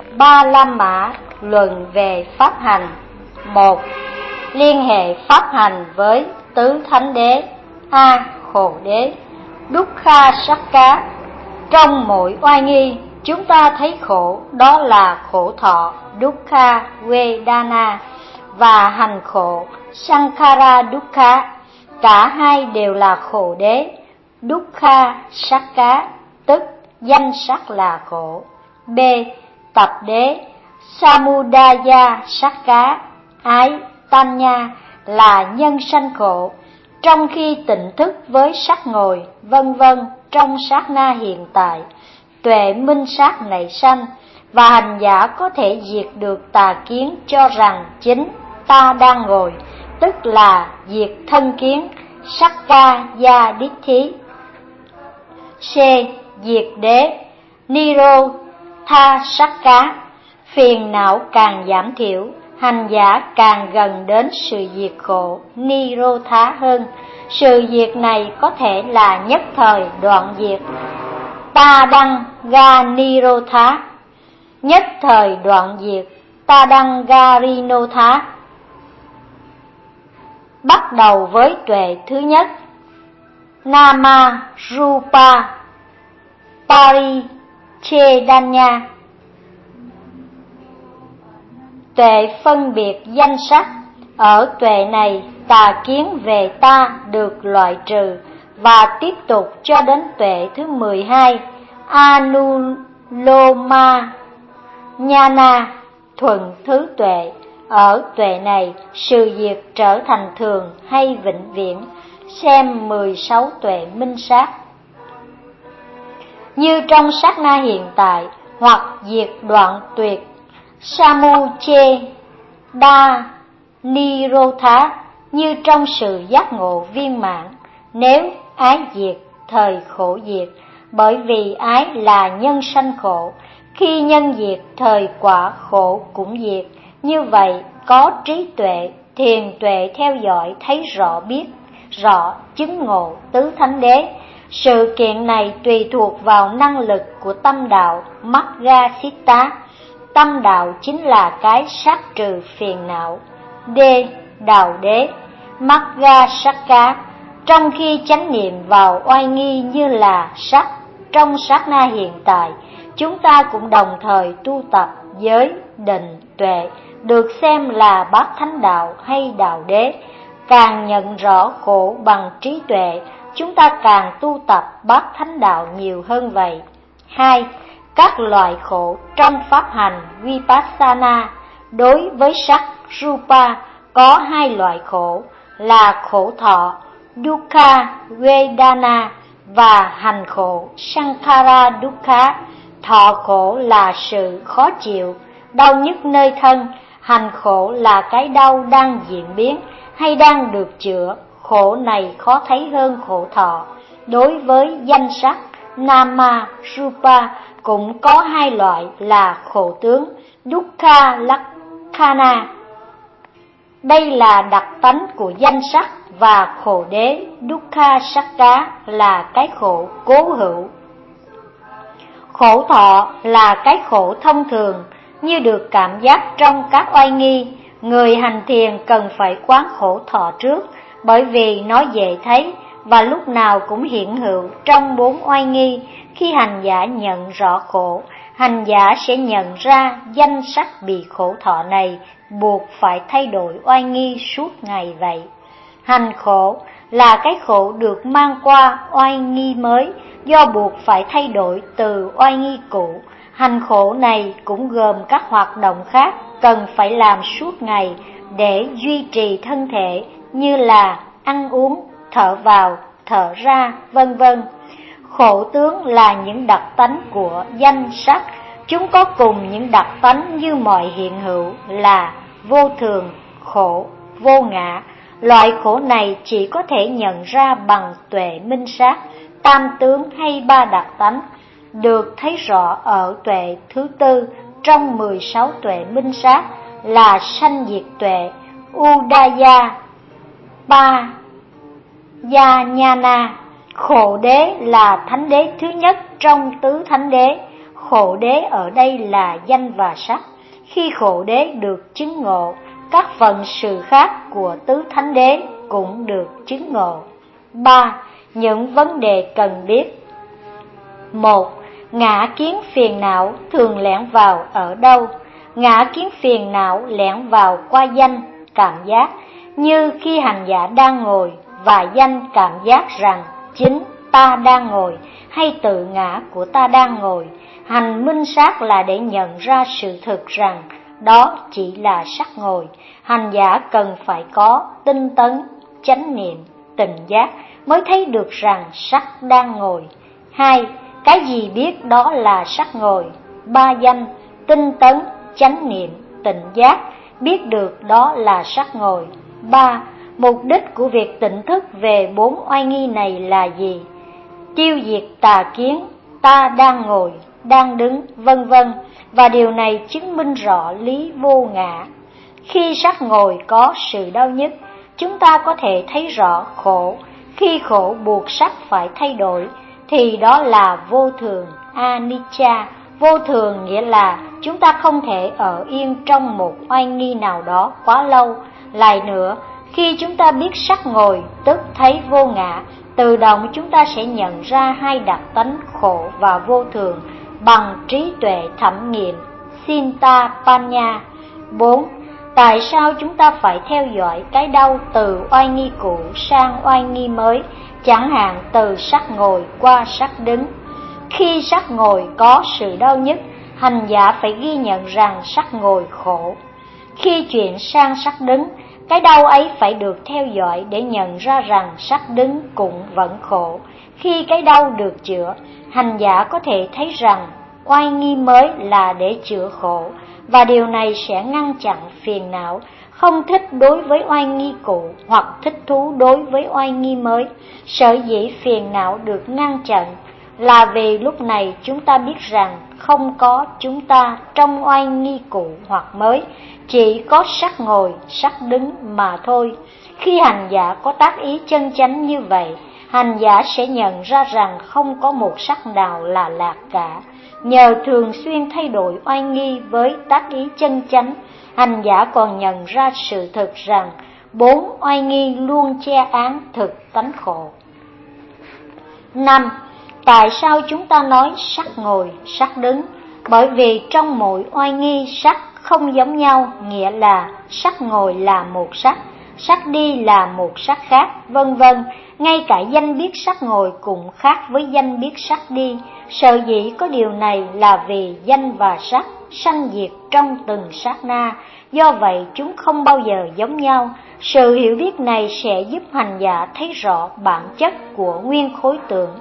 Ba La Mã luận về pháp hành. 1. Liên hệ pháp hành với tứ thánh đế. A. Khổ đế. Dukkha Sakka. Trong mỗi oai nghi, chúng ta thấy khổ, đó là khổ thọ Dukkha Vedana, và hành khổ Sankhara Dukkha. Cả hai đều là khổ đế. Dukkha Sakka tức danh sắc là khổ. B. Tập đế Samudaya Sakka. Ái Tanya là nhân sanh khổ. Trong khi tỉnh thức với sắc ngồi, vân vân, trong sát na hiện tại, tuệ minh sát nảy sanh, và hành giả có thể diệt được tà kiến cho rằng chính ta đang ngồi, tức là diệt thân kiến Sakka Ya Ditti. C. Diệt đế Nirotha Sakka. Phiền não càng giảm thiểu, hành giả càng gần đến sự diệt khổ Nirotha hơn. Sự diệt này có thể là nhất thời đoạn diệt Ta Đăng Ga Nirotha, nhất thời đoạn diệt Ta Đăng Ga Rinotha. Bắt đầu với tuệ thứ nhất Nama Rupa Parichedanya, tuệ phân biệt danh sắc. Ở tuệ này, tà kiến về ta được loại trừ, và tiếp tục cho đến tuệ thứ 12 Anuloma Nhana, thuần thứ tuệ. Ở tuệ này, sự diệt trở thành thường hay vĩnh viễn. Xem 16 tuệ minh sát. Như trong sát na hiện tại, hoặc diệt đoạn tuyệt Samucheda Nirotha, như trong sự giác ngộ viên mãn. Nếu ái diệt, thời khổ diệt, bởi vì ái là nhân sanh khổ. Khi nhân diệt, thời quả khổ cũng diệt. Như vậy, có trí tuệ, thiền tuệ theo dõi thấy rõ, biết rõ, chứng ngộ tứ thánh đế. Sự kiện này tùy thuộc vào năng lực của tâm đạo Magga-sitta. Tâm đạo chính là cái sát trừ phiền não. D. Đạo đế Magga-sakka. Trong khi chánh niệm vào oai nghi như là sắc trong sát na hiện tại, chúng ta cũng đồng thời tu tập giới, định, tuệ, được xem là bát thánh đạo hay đạo đế. Càng nhận rõ khổ bằng trí tuệ, chúng ta càng tu tập bát thánh đạo nhiều hơn vậy. 2. Các loại khổ trong pháp hành Vipassana. Đối với sắc Rupa có hai loại khổ là khổ thọ Dukkha Vedana và hành khổ Sankhara Dukkha. Thọ khổ là sự khó chịu, đau nhức nơi thân. Hành khổ là cái đau đang diễn biến hay đang được chữa. Khổ này khó thấy hơn khổ thọ. Đối với danh sắc Nama Rupa cũng có hai loại là khổ tướng Dukkha Lakkhana. Đây là đặc tánh của danh sắc, và khổ đế Dukkha Sakka là cái khổ cố hữu. Khổ thọ là cái khổ thông thường, như được cảm giác trong các oai nghi. Người hành thiền cần phải quán khổ thọ trước, bởi vì nó dễ thấy và lúc nào cũng hiện hữu trong 4 oai nghi. Khi hành giả nhận rõ khổ, hành giả sẽ nhận ra danh sắc bị khổ thọ này buộc phải thay đổi oai nghi suốt ngày vậy. Hành khổ là cái khổ được mang qua oai nghi mới, do buộc phải thay đổi từ oai nghi cũ. Hành khổ này cũng gồm các hoạt động khác cần phải làm suốt ngày để duy trì thân thể, như là ăn uống, thở vào, thở ra, vân vân. Khổ tướng là những đặc tánh của danh sắc. Chúng có cùng những đặc tánh như mọi hiện hữu là vô thường, khổ, vô ngã. Loại khổ này chỉ có thể nhận ra bằng tuệ minh sát, tam tướng hay ba đặc tánh, được thấy rõ ở tuệ thứ tư trong 16 tuệ minh sát là sanh diệt tuệ Udaya Payanyana. Khổ đế là thánh đế thứ nhất trong tứ thánh đế. khổ đế ở đây là danh và sắc. Khi khổ đế được chứng ngộ, các phận sự khác của tứ thánh đế cũng được chứng ngộ. 3. Những vấn đề cần biết. 1. Ngã kiến phiền não thường lẻn vào ở đâu? Ngã kiến phiền não lẻn vào qua danh, cảm giác, như khi hành giả đang ngồi và danh cảm giác rằng chính ta đang ngồi hay tự ngã của ta đang ngồi. Hành minh sát là để nhận ra sự thực rằng đó chỉ là sắc ngồi. Hành giả cần phải có tinh tấn, chánh niệm, tỉnh giác mới thấy được rằng sắc đang ngồi. 2. Cái gì biết đó là sắc ngồi? 3 danh, tinh tấn, chánh niệm, tỉnh giác, biết được đó là sắc ngồi. 3. Mục đích của việc tỉnh thức về 4 oai nghi này là gì? Tiêu diệt tà kiến, ta đang ngồi, đang đứng, vân vân, và điều này chứng minh rõ lý vô ngã. Khi sắc ngồi có sự đau nhức, chúng ta có thể thấy rõ khổ. Khi khổ buộc sắc phải thay đổi, thì đó là vô thường, anicca. Vô thường nghĩa là chúng ta không thể ở yên trong một oai nghi nào đó quá lâu. Lại nữa, khi chúng ta biết sắc ngồi, tức thấy vô ngã, tự động chúng ta sẽ nhận ra hai đặc tánh khổ và vô thường bằng trí tuệ thẩm nghiệm, Sinta Panya. 4. Tại sao chúng ta phải theo dõi cái đau từ oai nghi cũ sang oai nghi mới, chẳng hạn từ sắc ngồi qua sắc đứng? Khi sắc ngồi có sự đau nhức, hành giả phải ghi nhận rằng sắc ngồi khổ. Khi chuyển sang sắc đứng, cái đau ấy phải được theo dõi để nhận ra rằng sắc đứng cũng vẫn khổ. Khi cái đau được chữa, hành giả có thể thấy rằng oai nghi mới là để chữa khổ, và điều này sẽ ngăn chặn phiền não, không thích đối với oai nghi cũ hoặc thích thú đối với oai nghi mới. Sở dĩ phiền não được ngăn chặn là vì lúc này chúng ta biết rằng không có chúng ta trong oai nghi cũ hoặc mới, chỉ có sắc ngồi, sắc đứng mà thôi. Khi hành giả có tác ý chân chánh như vậy, hành giả sẽ nhận ra rằng không có một sắc nào là lạc cả. Nhờ thường xuyên thay đổi oai nghi với tác ý chân chánh, hành giả còn nhận ra sự thực rằng 4 oai nghi luôn che án thực tánh khổ. 5. Tại sao chúng ta nói sắc ngồi, sắc đứng? Bởi vì trong mỗi oai nghi sắc không giống nhau, nghĩa là sắc ngồi là một sắc, sắc đi là một sắc khác, vân vân. Ngay cả danh biết sắc ngồi cũng khác với danh biết sắc đi. Sở dĩ có điều này là vì danh và sắc sanh diệt trong từng sát na, do vậy chúng không bao giờ giống nhau. Sự hiểu biết này sẽ giúp hành giả thấy rõ bản chất của nguyên khối tượng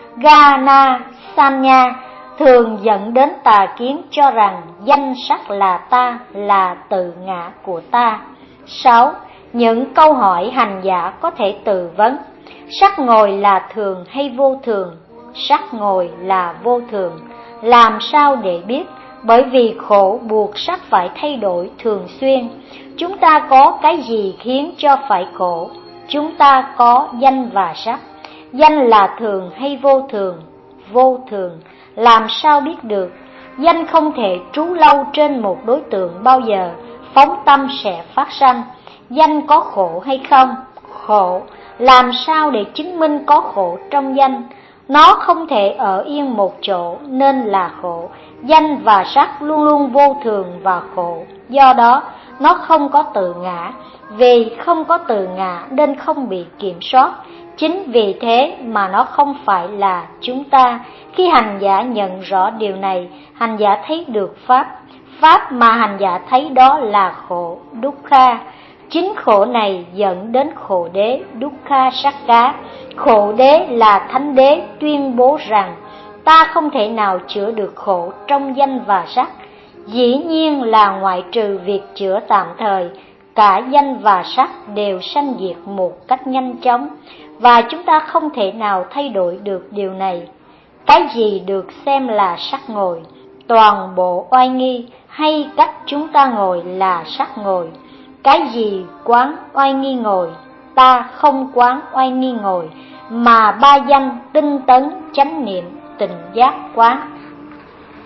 Gana Sanya, thường dẫn đến tà kiến cho rằng danh sắc là ta, là tự ngã của ta. 6. Những câu hỏi hành giả có thể tự vấn. Sắc ngồi là thường hay vô thường? Sắc ngồi là vô thường. Làm sao để biết? Bởi vì khổ buộc sắc phải thay đổi thường xuyên. Chúng ta có cái gì khiến cho phải khổ? Chúng ta có danh và sắc. Danh là thường hay vô thường? Vô thường. Làm sao biết được? Danh không thể trú lâu trên một đối tượng bao giờ, phóng tâm sẽ phát sanh. Danh có khổ hay không? Khổ. Làm sao để chứng minh có khổ trong danh? Nó không thể ở yên một chỗ nên là khổ. Danh và sắc luôn luôn vô thường và khổ, do đó nó không có tự ngã. Vì không có tự ngã nên không bị kiểm soát. Chính vì thế mà nó không phải là chúng ta. Khi hành giả nhận rõ điều này, hành giả thấy được Pháp. Pháp mà hành giả thấy đó là khổ, dukkha. Chính khổ này dẫn đến khổ đế, dukkha sakka. Khổ đế là thánh đế tuyên bố rằng ta không thể nào chữa được khổ trong danh và sắc. Dĩ nhiên là ngoại trừ việc chữa tạm thời, cả danh và sắc đều sanh diệt một cách nhanh chóng, và chúng ta không thể nào thay đổi được điều này. Cái gì được xem là sắc ngồi? Toàn bộ oai nghi hay cách chúng ta ngồi là sắc ngồi. Cái gì quán oai nghi ngồi? Ta không quán oai nghi ngồi, mà ba danh tinh tấn, chánh niệm, tỉnh giác quán.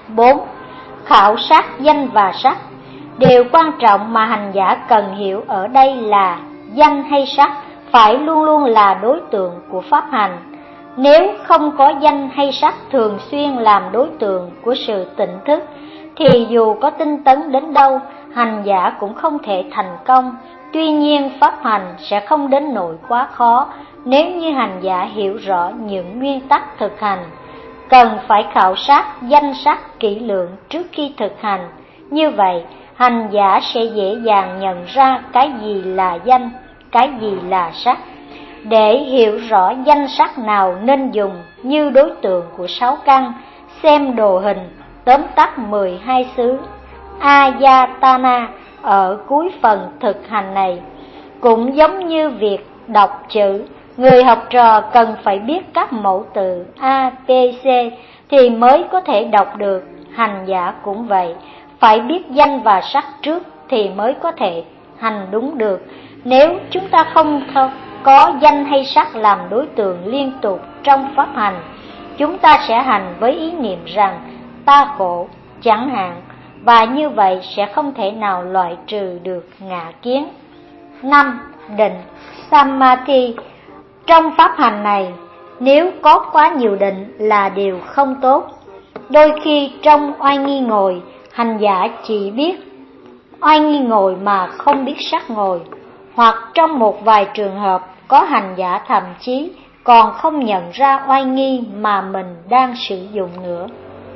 4. Khảo sát danh và sắc. Điều quan trọng mà hành giả cần hiểu ở đây là danh hay sắc phải luôn luôn là đối tượng của pháp hành. Nếu không có danh hay sắc thường xuyên làm đối tượng của sự tỉnh thức, thì dù có tinh tấn đến đâu, hành giả cũng không thể thành công. Tuy nhiên, pháp hành sẽ không đến nỗi quá khó nếu như hành giả hiểu rõ những nguyên tắc thực hành. Cần phải khảo sát danh sắc kỹ lưỡng trước khi thực hành. Như vậy, hành giả sẽ dễ dàng nhận ra cái gì là danh, cái gì là sắc. Để hiểu rõ danh sắc nào nên dùng như đối tượng của 6 căn, xem đồ hình, tóm tắt 12 xứ Ayatana ở cuối phần thực hành này. Cũng giống như việc đọc chữ, người học trò cần phải biết các mẫu từ A, B, C thì mới có thể đọc được. Hành giả cũng vậy, phải biết danh và sắc trước thì mới có thể hành đúng được. Nếu chúng ta không có danh hay sắc làm đối tượng liên tục trong pháp hành, chúng ta sẽ hành với ý niệm rằng ta khổ chẳng hạn, và như vậy sẽ không thể nào loại trừ được ngã kiến. 5. Định Samadhi. Trong pháp hành này, nếu có quá nhiều định là điều không tốt. Đôi khi trong oai nghi ngồi, hành giả chỉ biết oai nghi ngồi mà không biết sắc ngồi, hoặc trong một vài trường hợp có hành giả thậm chí còn không nhận ra oai nghi mà mình đang sử dụng nữa.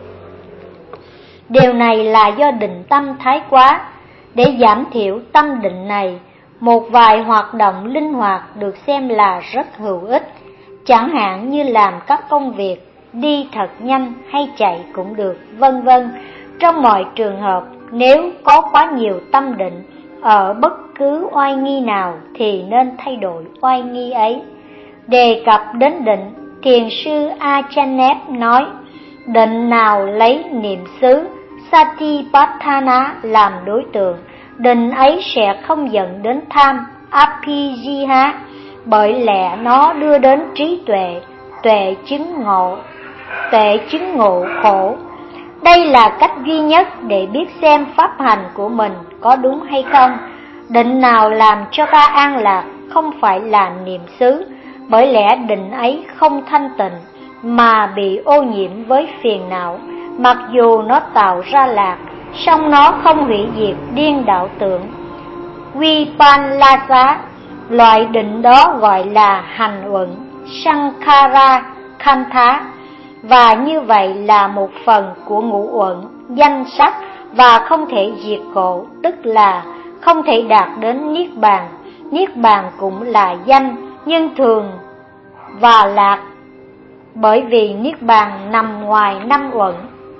Điều này là do định tâm thái quá. Để giảm thiểu tâm định này, một vài hoạt động linh hoạt được xem là rất hữu ích, chẳng hạn như làm các công việc, đi thật nhanh hay chạy cũng được, vân vân. Trong mọi trường hợp, nếu có quá nhiều tâm định ở bất cứ oai nghi nào thì nên thay đổi oai nghi ấy. Đề cập đến định, thiền sư Achanet nói, định nào lấy niệm xứ Satipatthana làm đối tượng, định ấy sẽ không dẫn đến tham Abhijiha, bởi lẽ nó đưa đến trí tuệ, tuệ chứng ngộ khổ. Đây là cách duy nhất để biết xem pháp hành của mình có đúng hay không. Định nào làm cho ta an lạc không phải là niệm xứ, bởi lẽ định ấy không thanh tịnh mà bị ô nhiễm với phiền não. Mặc dù nó tạo ra lạc, song nó không hủy diệt điên đảo tưởng Vipanlasa. Loại định đó gọi là hành uẩn Sankhara Khantha, và như vậy là một phần của ngũ uẩn danh sắc và không thể diệt khổ, tức là không thể đạt đến niết bàn. Niết bàn cũng là danh nhưng thường và lạc, bởi vì niết bàn nằm ngoài 5 uẩn.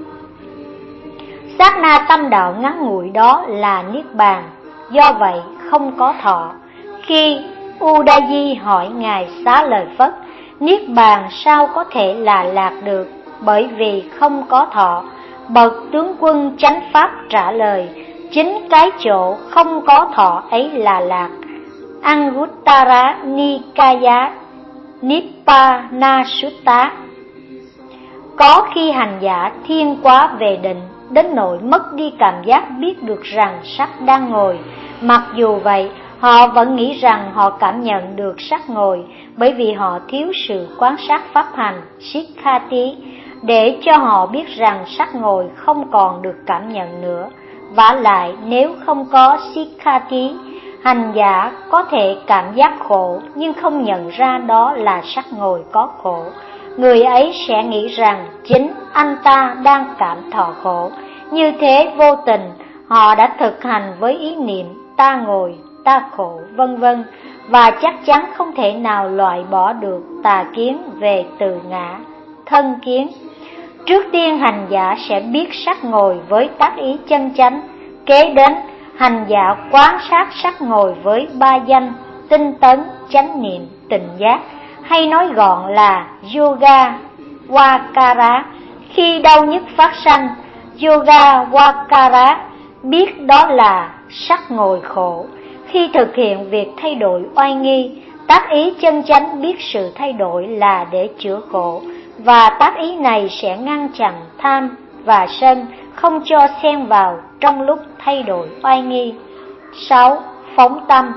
Sát na tâm đạo ngắn ngủi đó là niết bàn, do vậy không có thọ. Khi Udayi hỏi Ngài Xá Lợi Phất, niết bàn sao có thể là lạc được, bởi vì không có thọ. Bậc tướng quân chánh pháp trả lời, chính cái chỗ không có thọ ấy là lạc. Anguttara Nikaya Nibbana Sutta. Có khi hành giả thiên quá về định, đến nỗi mất đi cảm giác biết được rằng sắc đang ngồi. Mặc dù vậy, họ vẫn nghĩ rằng họ cảm nhận được sắc ngồi, bởi vì họ thiếu sự quan sát pháp hành Sikkati, để cho họ biết rằng sắc ngồi không còn được cảm nhận nữa. Vả lại, nếu không có Sikkati, hành giả có thể cảm giác khổ nhưng không nhận ra đó là sắc ngồi có khổ. Người ấy sẽ nghĩ rằng chính anh ta đang cảm thọ khổ. Như thế vô tình, họ đã thực hành với ý niệm ta ngồi, ta khổ, vân vân, và chắc chắn không thể nào loại bỏ được tà kiến về từ ngã, thân kiến. Trước tiên hành giả sẽ biết sắc ngồi với tác ý chân chánh, kế đến hành giả quan sát sắc ngồi với ba danh, tinh tấn, chánh niệm, tỉnh giác, hay nói gọn là Yoga Vakara. Khi đau nhức phát sanh, Yoga Vakara biết đó là sắc ngồi khổ. Khi thực hiện việc thay đổi oai nghi, tác ý chân chánh biết sự thay đổi là để chữa khổ, và tác ý này sẽ ngăn chặn tham và sân, không cho xen vào trong lúc thay đổi oai nghi. 6. Phóng tâm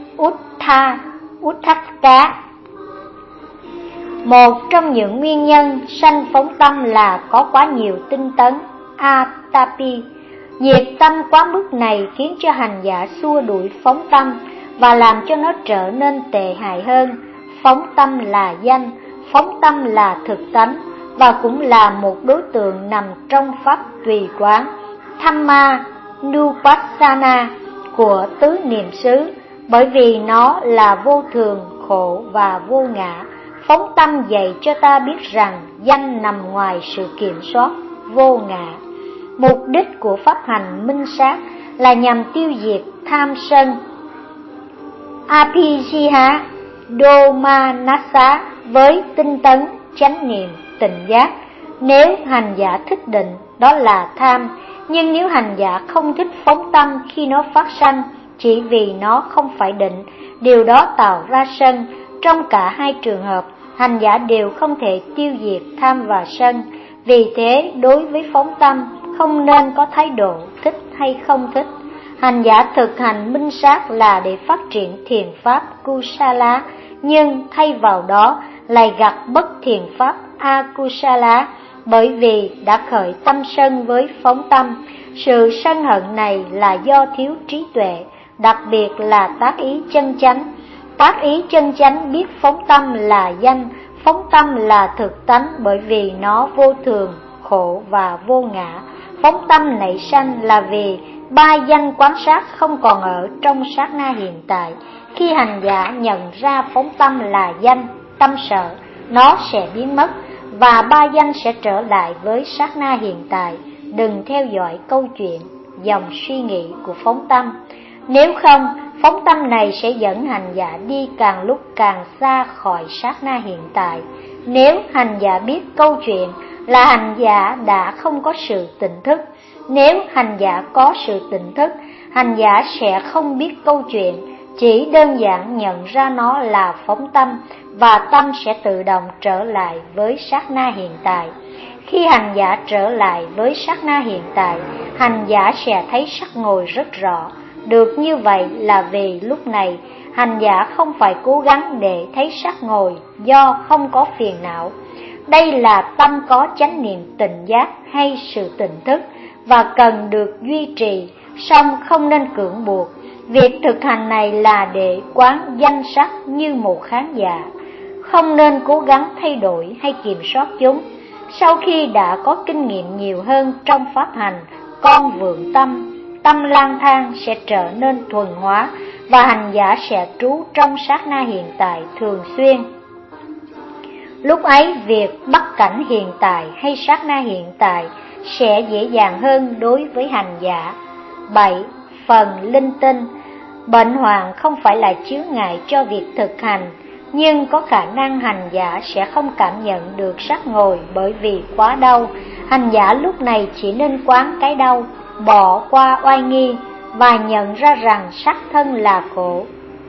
Uddhacca. Một trong những nguyên nhân sanh phóng tâm là có quá nhiều tinh tấn atapi. Nhiệt tâm quá mức này khiến cho hành giả xua đuổi phóng tâm và làm cho nó trở nên tệ hại hơn. Phóng tâm là danh, phóng tâm là thực tánh và cũng là một đối tượng nằm trong pháp tùy quán Dhamma Nupassana của tứ niệm xứ, bởi vì nó là vô thường, khổ và vô ngã. Phóng tâm dạy cho ta biết rằng danh nằm ngoài sự kiểm soát vô ngã. Mục đích của pháp hành minh sát là nhằm tiêu diệt tham sân Abhijīha Domanassa với tinh tấn, chánh niệm, tỉnh giác. Nếu hành giả thích định, đó là tham, nhưng nếu hành giả không thích phóng tâm khi nó phát sanh, chỉ vì nó không phải định, điều đó tạo ra sân. Trong cả hai trường hợp, hành giả đều không thể tiêu diệt tham và sân. Vì thế, đối với phóng tâm, không nên có thái độ thích hay không thích. Hành giả thực hành minh sát là để phát triển thiền pháp Kusala, nhưng thay vào đó lại gặt bất thiền pháp Akusala, bởi vì đã khởi tâm sân với phóng tâm. Sự sân hận này là do thiếu trí tuệ, đặc biệt là tác ý chân chánh. Tác ý chân chánh biết phóng tâm là danh, phóng tâm là thực tánh, bởi vì nó vô thường, khổ và vô ngã. Phóng tâm nảy sanh là vì ba danh quán sát không còn ở trong sát na hiện tại. Khi hành giả nhận ra phóng tâm là danh, tâm sợ, nó sẽ biến mất và ba danh sẽ trở lại với sát na hiện tại. Đừng theo dõi câu chuyện, dòng suy nghĩ của phóng tâm. Nếu không, phóng tâm này sẽ dẫn hành giả đi càng lúc càng xa khỏi sát na hiện tại. Nếu hành giả biết câu chuyện là hành giả đã không có sự tỉnh thức. Nếu hành giả có sự tỉnh thức, hành giả sẽ không biết câu chuyện, chỉ đơn giản nhận ra nó là phóng tâm và tâm sẽ tự động trở lại với sát na hiện tại. Khi hành giả trở lại với sát na hiện tại, hành giả sẽ thấy sắc ngồi rất rõ. Được như vậy là vì lúc này hành giả không phải cố gắng để thấy sắc ngồi do không có phiền não. Đây là tâm có chánh niệm tỉnh giác hay sự tỉnh thức và cần được duy trì, song không nên cưỡng buộc. Việc thực hành này là để quán danh sắc như một khán giả, không nên cố gắng thay đổi hay kiểm soát chúng. Sau khi đã có kinh nghiệm nhiều hơn trong pháp hành, con vượng tâm lang thang sẽ trở nên thuần hóa và hành giả sẽ trú trong sát na hiện tại thường xuyên. Lúc ấy, việc bắt cảnh hiện tại hay sát na hiện tại sẽ dễ dàng hơn đối với hành giả. 7. Phần linh tinh. Bệnh hoạn không phải là chướng ngại cho việc thực hành, nhưng có khả năng hành giả sẽ không cảm nhận được sắc ngồi bởi vì quá đau. Hành giả lúc này chỉ nên quán cái đau, bỏ qua oai nghi và nhận ra rằng sắc thân là khổ.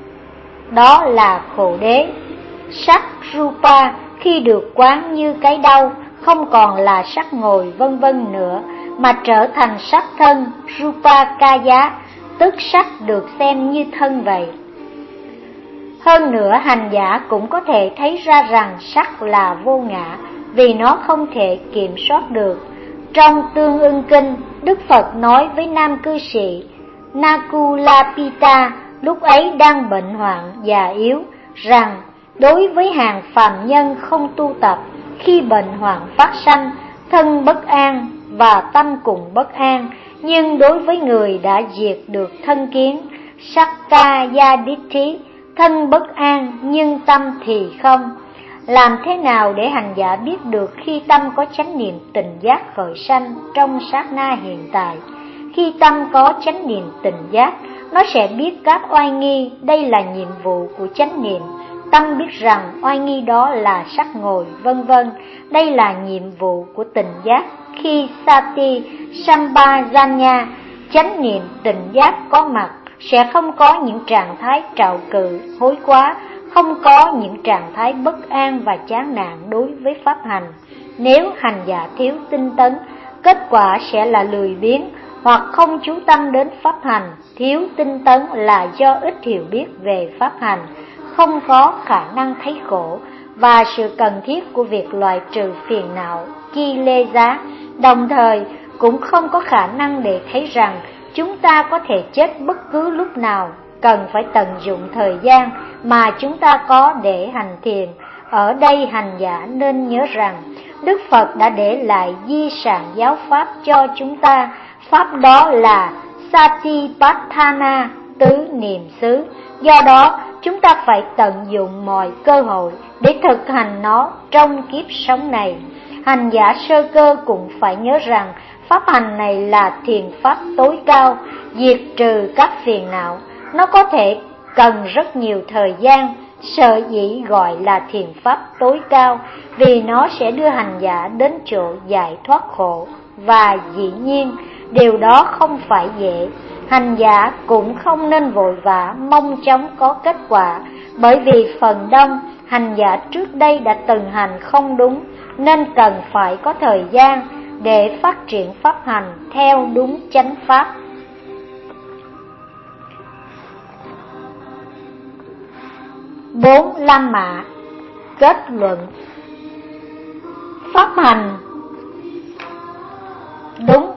Đó là khổ đế. Sắc rupa khi được quán như cái đau không còn là sắc ngồi vân vân nữa, mà trở thành sắc thân rupakaya, tức sắc được xem như thân vậy. Hơn nữa, hành giả cũng có thể thấy ra rằng sắc là vô ngã, vì nó không thể kiểm soát được. Trong Tương Ưng Kinh, Đức Phật nói với nam cư sĩ Nakulapita, lúc ấy đang bệnh hoạn già yếu, rằng đối với hàng phàm nhân không tu tập, khi bệnh hoạn phát sanh, thân bất an và tâm cùng bất an, nhưng đối với người đã diệt được thân kiến, Sakkayaditthi, thân bất an nhưng tâm thì không. Làm thế nào để hành giả biết được khi tâm có chánh niệm tỉnh giác khởi sanh trong sát na hiện tại? Khi tâm có chánh niệm tỉnh giác, nó sẽ biết các oai nghi, đây là nhiệm vụ của chánh niệm. Tâm biết rằng oai nghi đó là sắc ngồi, vân vân, đây là nhiệm vụ của tỉnh giác. Khi Sati Sampajanya, chánh niệm tỉnh giác có mặt, sẽ không có những trạng thái trạo cự, hối quá, không có những trạng thái bất an và chán nản đối với pháp hành. Nếu hành giả thiếu tinh tấn, kết quả sẽ là lười biếng hoặc không chú tâm đến pháp hành. Thiếu tinh tấn là do ít hiểu biết về pháp hành, không có khả năng thấy khổ và sự cần thiết của việc loại trừ phiền não ki lê giá, đồng thời cũng không có khả năng để thấy rằng chúng ta có thể chết bất cứ lúc nào, cần phải tận dụng thời gian mà chúng ta có để hành thiền. Ở đây hành giả nên nhớ rằng Đức Phật đã để lại di sản giáo pháp cho chúng ta, pháp đó là Satipatthana, tứ niệm xứ. Do đó, chúng ta phải tận dụng mọi cơ hội để thực hành nó trong kiếp sống này. Hành giả sơ cơ cũng phải nhớ rằng pháp hành này là thiền pháp tối cao, diệt trừ các phiền não. Nó có thể cần rất nhiều thời gian, sở dĩ gọi là thiền pháp tối cao vì nó sẽ đưa hành giả đến chỗ giải thoát khổ. Và dĩ nhiên, điều đó không phải dễ. Hành giả cũng không nên vội vã mong chóng có kết quả, bởi vì phần đông hành giả trước đây đã từng hành không đúng, nên cần phải có thời gian để phát triển pháp hành theo đúng chánh pháp. 4. Lam Mạ. Kết luận: pháp hành đúng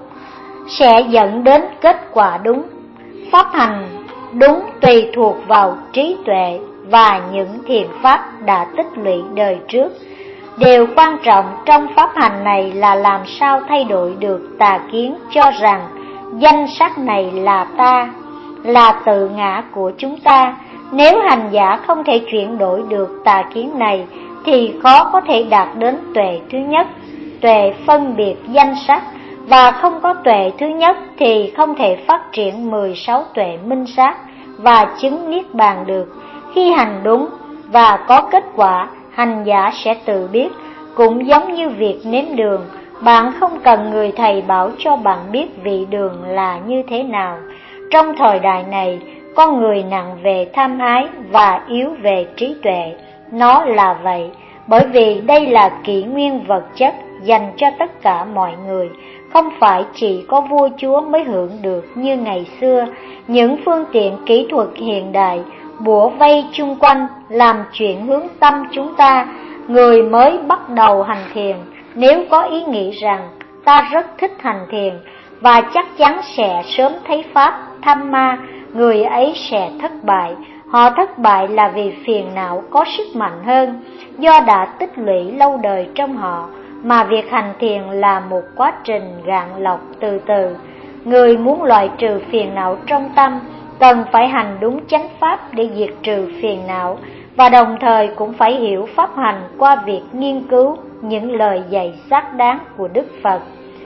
sẽ dẫn đến kết quả đúng. Pháp hành đúng tùy thuộc vào trí tuệ và những thiền pháp đã tích lũy đời trước. Điều quan trọng trong pháp hành này là làm sao thay đổi được tà kiến cho rằng danh sắc này là ta, là tự ngã của chúng ta. Nếu hành giả không thể chuyển đổi được tà kiến này thì khó có thể đạt đến tuệ thứ nhất, tuệ phân biệt danh sắc, và không có tuệ thứ nhất thì không thể phát triển 16 tuệ minh sát và chứng niết bàn được. Khi hành đúng và có kết quả, hành giả sẽ tự biết. Cũng giống như việc nếm đường, bạn không cần người thầy bảo cho bạn biết vị đường là như thế nào. Trong thời đại này, con người nặng về tham ái và yếu về trí tuệ. Nó là vậy, bởi vì đây là kỷ nguyên vật chất dành cho tất cả mọi người, không phải chỉ có vua chúa mới hưởng được như ngày xưa. Những phương tiện kỹ thuật hiện đại bủa vây chung quanh, làm chuyển hướng tâm chúng ta. Người mới bắt đầu hành thiền, nếu có ý nghĩ rằng ta rất thích hành thiền và chắc chắn sẽ sớm thấy pháp tham ma, người ấy sẽ thất bại. Họ thất bại là vì phiền não có sức mạnh hơn, do đã tích lũy lâu đời trong họ, mà việc hành thiền là một quá trình gạn lọc từ từ. Người muốn loại trừ phiền não trong tâm cần phải hành đúng chánh pháp để diệt trừ phiền não, và đồng thời cũng phải hiểu pháp hành qua việc nghiên cứu những lời dạy xác đáng của Đức Phật.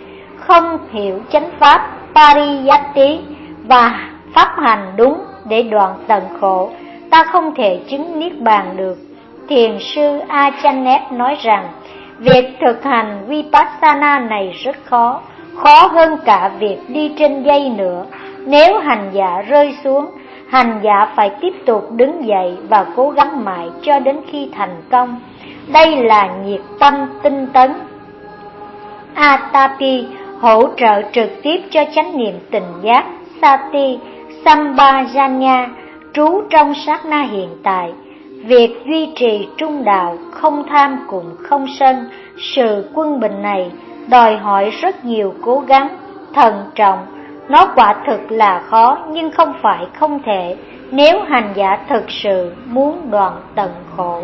Không hiểu chánh pháp Pariyatti và pháp hành đúng để đoạn tận khổ, ta không thể chứng niết bàn được. Thiền sư Achanet nói rằng việc thực hành Vipassana này rất khó, khó hơn cả việc đi trên dây nữa. Nếu hành giả rơi xuống, hành giả phải tiếp tục đứng dậy và cố gắng mãi cho đến khi thành công. Đây là nhiệt tâm tinh tấn. Atapi hỗ trợ trực tiếp cho chánh niệm tỉnh giác. Sati Sambhajanya trú trong sát na hiện tại. Việc duy trì trung đạo, không tham cũng không sân, sự quân bình này đòi hỏi rất nhiều cố gắng, thận trọng. Nó quả thực là khó nhưng không phải không thể, nếu hành giả thực sự muốn đoạn tận khổ.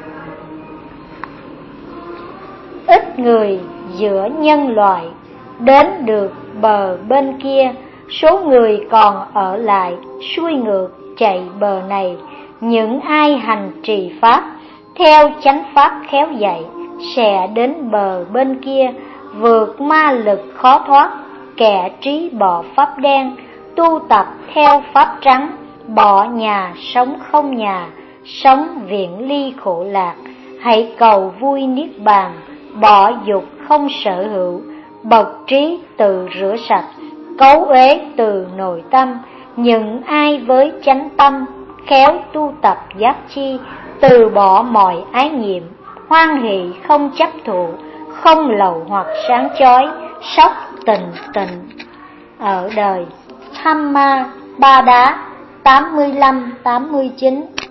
Ít người giữa nhân loại đến được bờ bên kia, số người còn ở lại xuôi ngược chạy bờ này. Những ai hành trì pháp theo chánh pháp khéo dạy sẽ đến bờ bên kia, vượt ma lực khó thoát. Kẻ trí bỏ pháp đen, tu tập theo pháp trắng, bỏ nhà sống không nhà, sống viễn ly khổ lạc. Hãy cầu vui niết bàn, bỏ dục không sở hữu, bậc trí tự rửa sạch, cấu uế từ nội tâm. Những ai với chánh tâm khéo tu tập giác chi, từ bỏ mọi ái nhiệm, hoan hỷ không chấp thụ, không lậu hoặc sáng chói, sốc tình tình ở đời. Tham Ma Ba Đá 85-89.